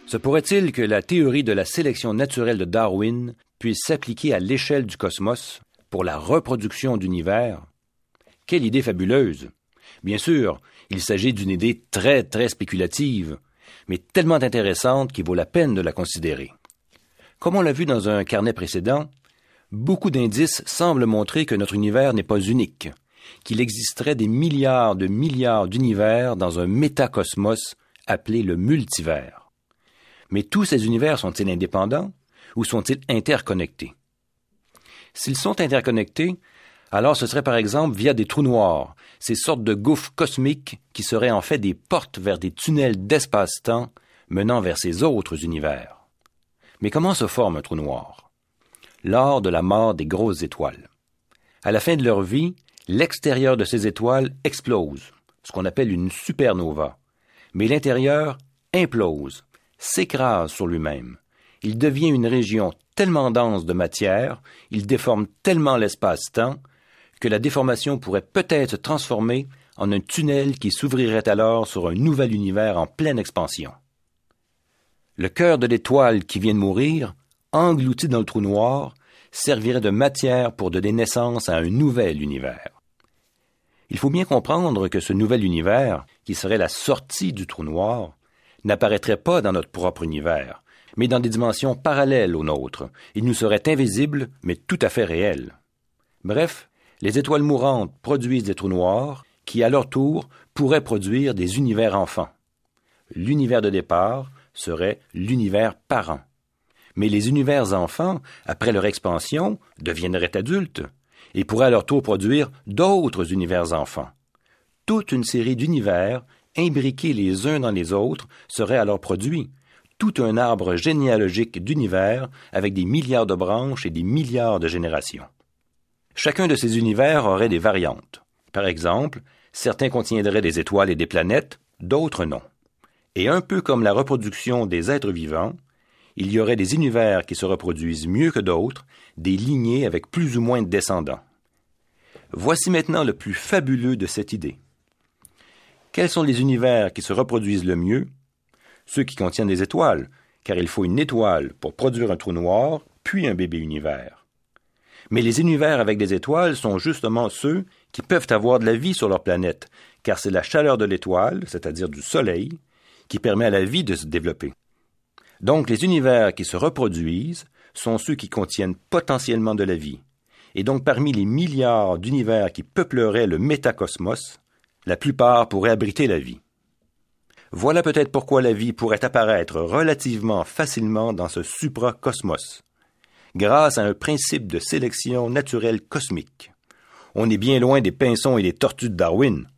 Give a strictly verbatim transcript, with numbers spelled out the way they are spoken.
Se pourrait-il que la théorie de la sélection naturelle de Darwin puisse s'appliquer à l'échelle du cosmos pour la reproduction d'univers? Quelle idée fabuleuse! Bien sûr, il s'agit d'une idée très très spéculative, mais tellement intéressante qu'il vaut la peine de la considérer. Comme on l'a vu dans un carnet précédent, beaucoup d'indices semblent montrer que notre univers n'est pas unique, qu'il existerait des milliards de milliards d'univers dans un métacosmos appelé le multivers. Mais tous ces univers sont-ils indépendants ou sont-ils interconnectés? S'ils sont interconnectés, alors ce serait par exemple via des trous noirs, ces sortes de gouffres cosmiques qui seraient en fait des portes vers des tunnels d'espace-temps menant vers ces autres univers. Mais comment se forme un trou noir? Lors de la mort des grosses étoiles. À la fin de leur vie, l'extérieur de ces étoiles explose, ce qu'on appelle une supernova, mais l'intérieur implose, s'écrase sur lui-même. Il devient une région tellement dense de matière, il déforme tellement l'espace-temps, que la déformation pourrait peut-être se transformer en un tunnel qui s'ouvrirait alors sur un nouvel univers en pleine expansion. Le cœur de l'étoile qui vient de mourir, englouti dans le trou noir, servirait de matière pour donner naissance à un nouvel univers. Il faut bien comprendre que ce nouvel univers, qui serait la sortie du trou noir, n'apparaîtrait pas dans notre propre univers, mais dans des dimensions parallèles aux nôtres. Il nous serait invisible, mais tout à fait réel. Bref, les étoiles mourantes produisent des trous noirs qui, à leur tour, pourraient produire des univers enfants. L'univers de départ serait l'univers parent. Mais les univers enfants, après leur expansion, deviendraient adultes et pourraient à leur tour produire d'autres univers enfants. Toute une série d'univers imbriqués les uns dans les autres, seraient alors produits. Tout un arbre généalogique d'univers avec des milliards de branches et des milliards de générations. Chacun de ces univers aurait des variantes. Par exemple, certains contiendraient des étoiles et des planètes, d'autres non. Et un peu comme la reproduction des êtres vivants, il y aurait des univers qui se reproduisent mieux que d'autres, des lignées avec plus ou moins de descendants. Voici maintenant le plus fabuleux de cette idée. Quels sont les univers qui se reproduisent le mieux? Ceux qui contiennent des étoiles, car il faut une étoile pour produire un trou noir, puis un bébé univers. Mais les univers avec des étoiles sont justement ceux qui peuvent avoir de la vie sur leur planète, car c'est la chaleur de l'étoile, c'est-à-dire du Soleil, qui permet à la vie de se développer. Donc les univers qui se reproduisent sont ceux qui contiennent potentiellement de la vie. Et donc parmi les milliards d'univers qui peupleraient le métacosmos, la plupart pourraient abriter la vie. Voilà peut-être pourquoi la vie pourrait apparaître relativement facilement dans ce supracosmos, grâce à un principe de sélection naturelle cosmique. On est bien loin des pinsons et des tortues de Darwin.